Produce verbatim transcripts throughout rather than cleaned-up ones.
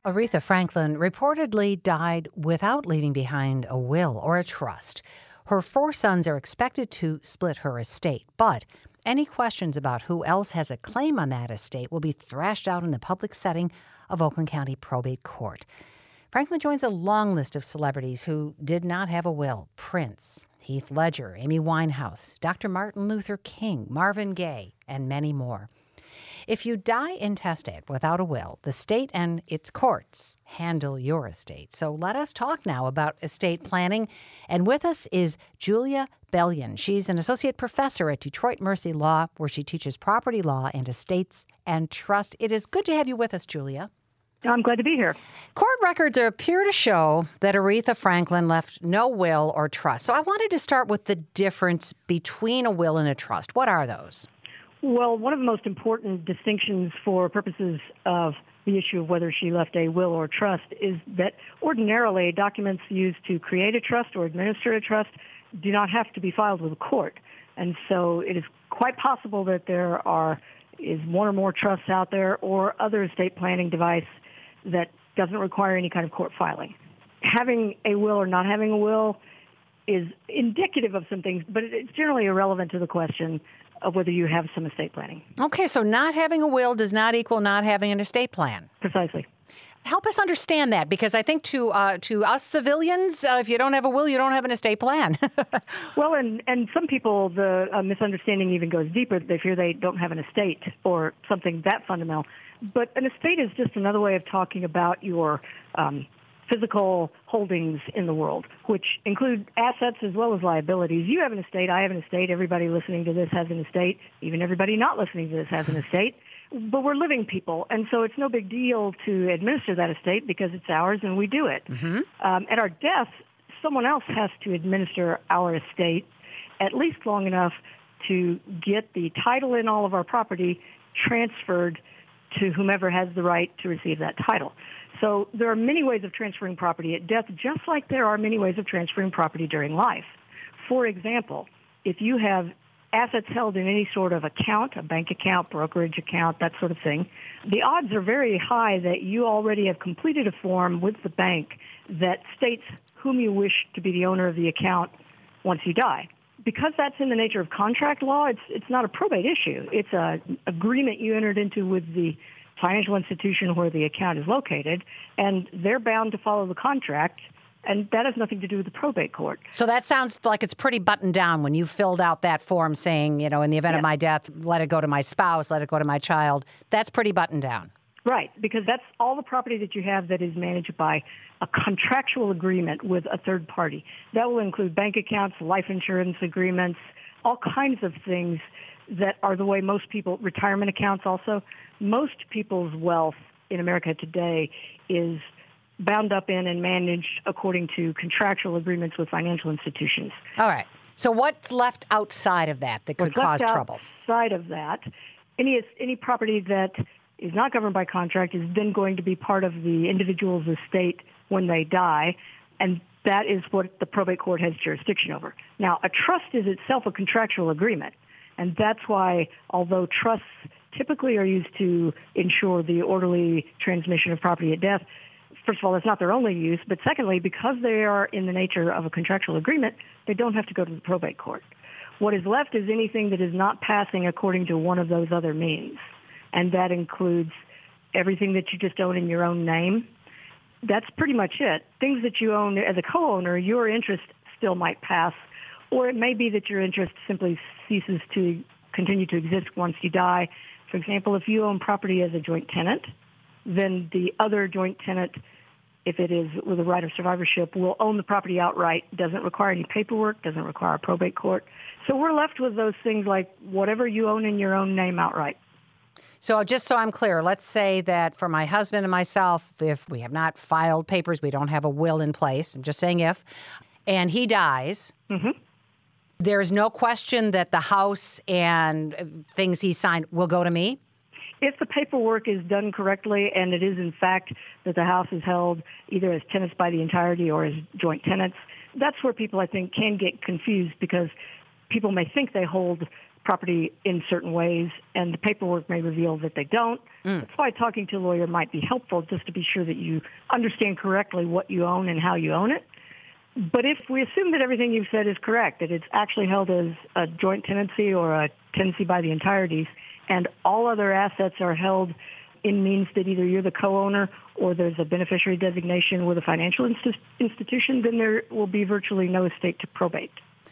Aretha Franklin reportedly died without leaving behind a will or a trust. Her four sons are expected to split her estate, but any questions about who else has a claim on that estate will be thrashed out in the public setting of Oakland County Probate Court. Franklin joins a long list of celebrities who did not have a will: Prince, Heath Ledger, Amy Winehouse, Doctor Martin Luther King, Marvin Gaye, and many more. If you die intestate without a will, the state and its courts handle your estate. So let us talk now about estate planning. And with us is Julia Bellion. She's an associate professor at Detroit Mercy Law, where she teaches property law and estates and trust. It is good to have you with us, Julia. I'm glad to be here. Court records appear to show that Aretha Franklin left no will or trust. So I wanted to start with the difference between a will and a trust. What are those? Well, one of the most important distinctions for purposes of the issue of whether she left a will or trust is that ordinarily documents used to create a trust or administer a trust do not have to be filed with a court. And so it is quite possible that there are is one or more trusts out there or other estate planning device that doesn't require any kind of court filing. Having a will or not having a will is indicative of some things, but it's generally irrelevant to the question of whether you have some estate planning. Okay, so not having a will does not equal not having an estate plan. Precisely. Help us understand that, because I think to uh, to us civilians, uh, if you don't have a will, you don't have an estate plan. Well, and, and some people, the uh, misunderstanding even goes deeper. They fear they don't have an estate or something that fundamental. But an estate is just another way of talking about your um, physical holdings in the world, which include assets as well as liabilities. You have an estate, I have an estate, everybody listening to this has an estate, even everybody not listening to this has an estate, but we're living people, and so it's no big deal to administer that estate because it's ours and we do it. Mm-hmm. Um, at our death, someone else has to administer our estate at least long enough to get the title in all of our property transferred to whomever has the right to receive that title. So there are many ways of transferring property at death, just like there are many ways of transferring property during life. For example, if you have assets held in any sort of account, a bank account, brokerage account, that sort of thing, the odds are very high that you already have completed a form with the bank that states whom you wish to be the owner of the account once you die. Because that's in the nature of contract law, it's it's not a probate issue. It's an agreement you entered into with the financial institution where the account is located, and they're bound to follow the contract, and that has nothing to do with the probate court. So that sounds like it's pretty buttoned down when you filled out that form saying, you know, in the event yes. of my death, let it go to my spouse, let it go to my child. That's pretty buttoned down. Right, because that's all the property that you have that is managed by a contractual agreement with a third party. That will include bank accounts, life insurance agreements, all kinds of things that are the way most people, retirement accounts also, most people's wealth in America today is bound up in and managed according to contractual agreements with financial institutions. All right. So what's left outside of that that could what's cause trouble? Outside of that, any any property that is not governed by contract is then going to be part of the individual's estate when they die, and that is what the probate court has jurisdiction over. Now, a trust is itself a contractual agreement, and that's why, although trusts typically are used to ensure the orderly transmission of property at death, first of all, that's not their only use, but secondly, because they are in the nature of a contractual agreement, they don't have to go to the probate court. What is left is anything that is not passing according to one of those other means, and that includes everything that you just own in your own name. That's pretty much it. Things that you own as a co-owner, your interest still might pass, or it may be that your interest simply ceases to continue to exist once you die. For example, if you own property as a joint tenant, then the other joint tenant, if it is with a right of survivorship, will own the property outright, doesn't require any paperwork, doesn't require a probate court. So we're left with those things like whatever you own in your own name outright. So just so I'm clear, let's say that for my husband and myself, if we have not filed papers, we don't have a will in place, I'm just saying if, and he dies, mm-hmm. there's no question that the house and things he signed will go to me? If the paperwork is done correctly and it is in fact that the house is held either as tenants by the entirety or as joint tenants, that's where people, I think, can get confused because people may think they hold property in certain ways, and the paperwork may reveal that they don't. Mm. That's why talking to a lawyer might be helpful, just to be sure that you understand correctly what you own and how you own it. But if we assume that everything you've said is correct, that it's actually held as a joint tenancy or a tenancy by the entireties, and all other assets are held in means that either you're the co-owner or there's a beneficiary designation with a financial inst- institution, then there will be virtually no estate to probate.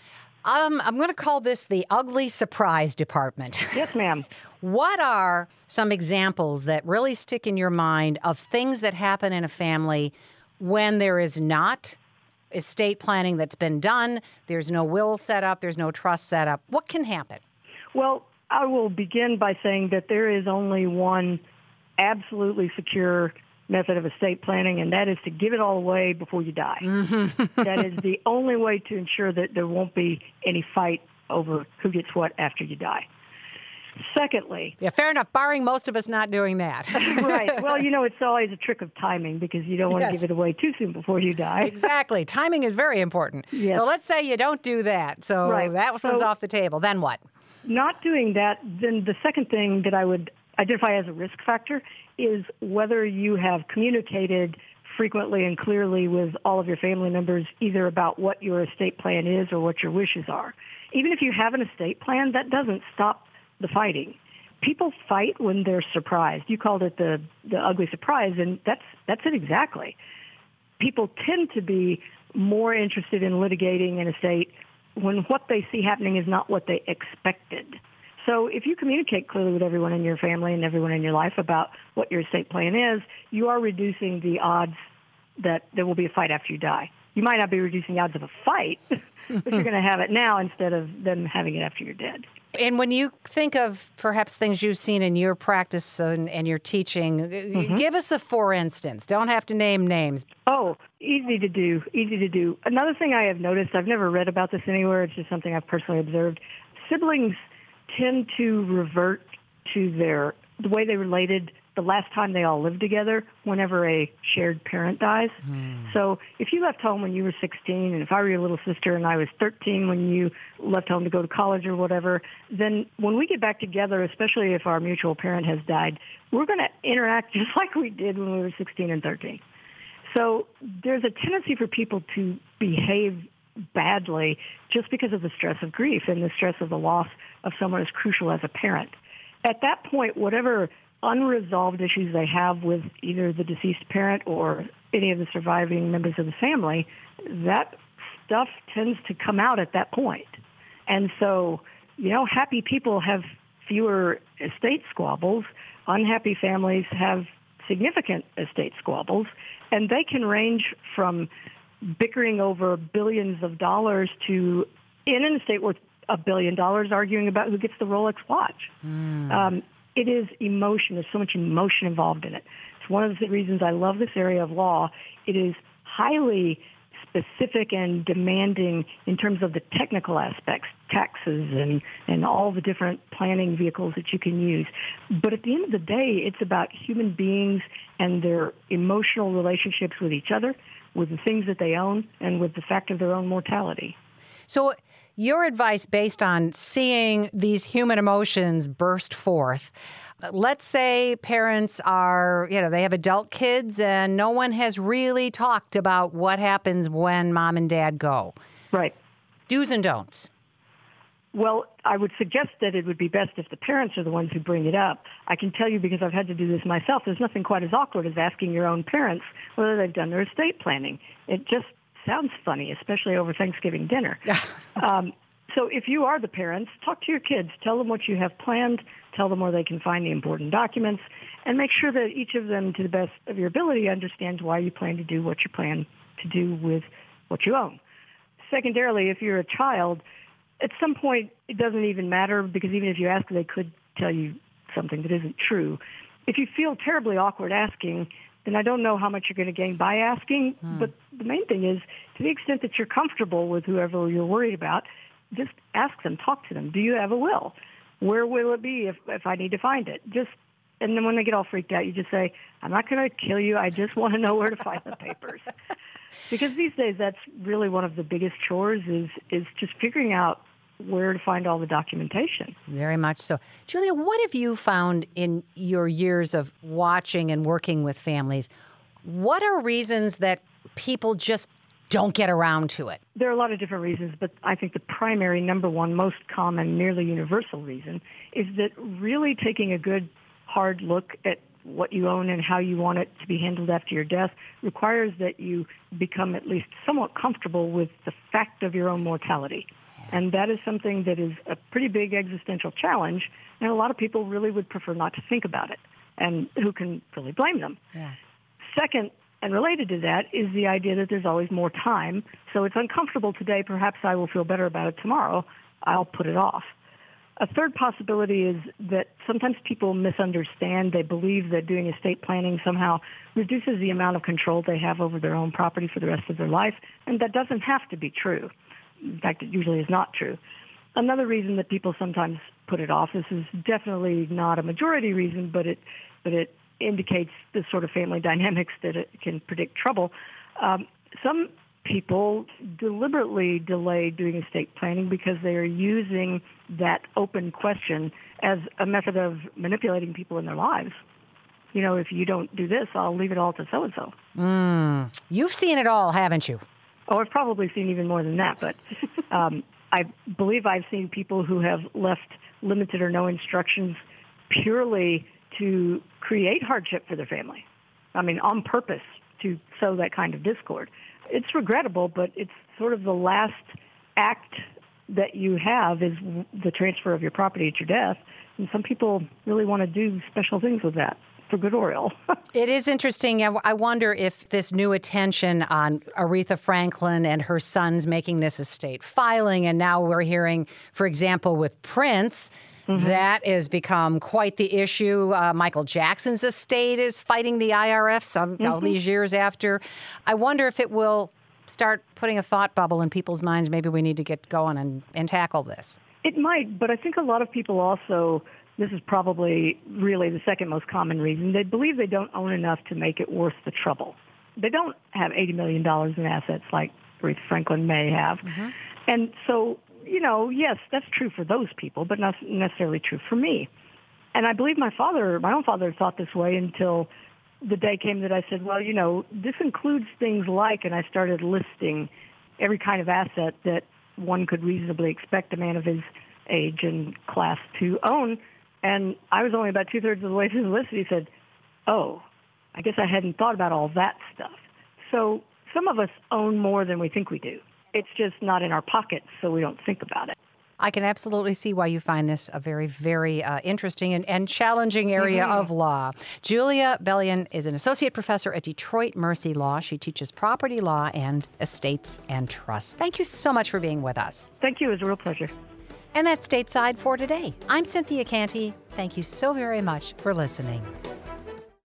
Um, I'm going to call this the ugly surprise department. Yes, ma'am. What are some examples that really stick in your mind of things that happen in a family when there is not estate planning that's been done, there's no will set up, there's no trust set up? What can happen? Well, I will begin by saying that there is only one absolutely secure method of estate planning, and that is to give it all away before you die. Mm-hmm. That is the only way to ensure that there won't be any fight over who gets what after you die. Secondly... Yeah, fair enough, barring most of us not doing that. Right. Well, you know, it's always a trick of timing because you don't want yes. to give it away too soon before you die. Exactly. Timing is very important. Yes. So let's say you don't do that. So right. that one's so, off the table. Then what? Not doing that, then the second thing that I would identify as a risk factor is whether you have communicated frequently and clearly with all of your family members either about what your estate plan is or what your wishes are. Even if you have an estate plan, that doesn't stop the fighting. People fight when they're surprised. You called it the, the ugly surprise, and that's that's it exactly. People tend to be more interested in litigating an estate when what they see happening is not what they expected. So if you communicate clearly with everyone in your family and everyone in your life about what your estate plan is, you are reducing the odds that there will be a fight after you die. You might not be reducing the odds of a fight, but you're going to have it now instead of them having it after you're dead. And when you think of perhaps things you've seen in your practice and, and your teaching, mm-hmm. give us a for instance. Don't have to name names. Oh, easy to do, easy to do. Another thing I have noticed, I've never read about this anywhere, it's just something I've personally observed. Siblings tend to revert to their the way they related the last time they all lived together whenever a shared parent dies. Mm. So if you left home when you were sixteen, and if I were your little sister and I was thirteen when you left home to go to college or whatever, then when we get back together, especially if our mutual parent has died, we're going to interact just like we did when we were sixteen and thirteen. So there's a tendency for people to behave badly just because of the stress of grief and the stress of the loss of someone as crucial as a parent. At that point, whatever unresolved issues they have with either the deceased parent or any of the surviving members of the family, that stuff tends to come out at that point. And so, you know, happy people have fewer estate squabbles. Unhappy families have significant estate squabbles, and they can range from bickering over billions of dollars to, in an estate worth a billion dollars, arguing about who gets the Rolex watch. Mm. Um, it is emotion. There's so much emotion involved in it. It's one of the reasons I love this area of law. It is highly specific and demanding in terms of the technical aspects, taxes and, and all the different planning vehicles that you can use. But at the end of the day, it's about human beings and their emotional relationships with each other, with the things that they own, and with the fact of their own mortality. So your advice based on seeing these human emotions burst forth, let's say parents are, you know, they have adult kids and no one has really talked about what happens when mom and dad go. Right. Do's and don'ts. Well, I would suggest that it would be best if the parents are the ones who bring it up. I can tell you, because I've had to do this myself, there's nothing quite as awkward as asking your own parents whether they've done their estate planning. It just sounds funny, especially over Thanksgiving dinner. um, so if you are the parents, talk to your kids. Tell them what you have planned. Tell them where they can find the important documents. And make sure that each of them, to the best of your ability, understands why you plan to do what you plan to do with what you own. Secondarily, if you're a child, at some point, it doesn't even matter, because even if you ask, they could tell you something that isn't true. If you feel terribly awkward asking, then I don't know how much you're going to gain by asking. Hmm. But the main thing is, to the extent that you're comfortable with whoever you're worried about, just ask them, talk to them. Do you have a will? Where will it be if, if I need to find it? Just, and then when they get all freaked out, you just say, I'm not going to kill you. I just want to know where to find the papers. Because these days, that's really one of the biggest chores is, is just figuring out where to find all the documentation. Very much so. Julia, what have you found in your years of watching and working with families? What are reasons that people just don't get around to it? There are a lot of different reasons, but I think the primary, number one, most common, nearly universal reason is that really taking a good, hard look at what you own and how you want it to be handled after your death requires that you become at least somewhat comfortable with the fact of your own mortality. And that is something that is a pretty big existential challenge, and a lot of people really would prefer not to think about it, and who can really blame them? Yeah. Second, and related to that, is the idea that there's always more time. So it's uncomfortable today. Perhaps I will feel better about it tomorrow. I'll put it off. A third possibility is that sometimes people misunderstand. They believe that doing estate planning somehow reduces the amount of control they have over their own property for the rest of their life, and that doesn't have to be true. In fact, it usually is not true. Another reason that people sometimes put it off, this is definitely not a majority reason, but it, but it indicates the sort of family dynamics that it can predict trouble. Um, some people deliberately delay doing estate planning because they are using that open question as a method of manipulating people in their lives. You know, if you don't do this, I'll leave it all to so-and-so. Mm. You've seen it all, haven't you? Oh, I've probably seen even more than that, but um, I believe I've seen people who have left limited or no instructions purely to create hardship for their family. I mean, on purpose to sow that kind of discord. It's regrettable, but it's sort of the last act that you have is the transfer of your property at your death. And some people really want to do special things with that, for good or ill. It is interesting. I wonder if this new attention on Aretha Franklin and her sons making this estate filing, and now we're hearing, for example, with Prince, mm-hmm. that has become quite the issue. Uh, Michael Jackson's estate is fighting the I R S some, mm-hmm. all these years after. I wonder if it will start putting a thought bubble in people's minds. Maybe we need to get going and, and tackle this. It might, but I think a lot of people also, this is probably really the second most common reason, they believe they don't own enough to make it worth the trouble. They don't have eighty million dollars in assets like Aretha Franklin may have. Mm-hmm. And so, you know, yes, that's true for those people, but not necessarily true for me. And I believe my father, my own father thought this way until the day came that I said, well, you know, this includes things like, and I started listing every kind of asset that one could reasonably expect a man of his age and class to own. And I was only about two-thirds of the way through the list, and he said, oh, I guess I hadn't thought about all that stuff. So some of us own more than we think we do. It's just not in our pockets, so we don't think about it. I can absolutely see why you find this a very, very uh, interesting and, and challenging area mm-hmm. of law. Julia Bellion is an associate professor at Detroit Mercy Law. She teaches property law and estates and trusts. Thank you so much for being with us. Thank you. It was a real pleasure. And that's Stateside for today. I'm Cynthia Canty. Thank you so very much for listening.